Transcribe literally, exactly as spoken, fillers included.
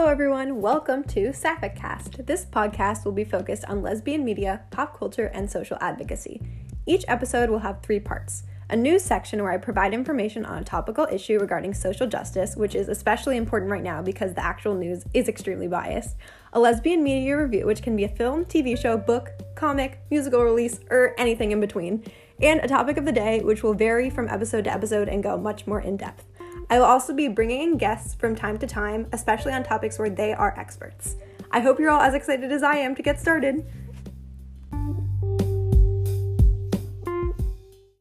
everyone, welcome to Sapphic Cast. This podcast will be focused on lesbian media, pop culture, and social advocacy. Each episode will have three parts. A news section where I provide information on a topical issue regarding social justice, which is especially important right now because the actual news is extremely biased. A lesbian media review, which can be a film, T V show, book, comic, musical release, or anything in between. And a topic of the day, which will vary from episode to episode and go much more in depth. I will also be bringing in guests from time to time, especially on topics where they are experts. I hope you're all as excited as I am to get started.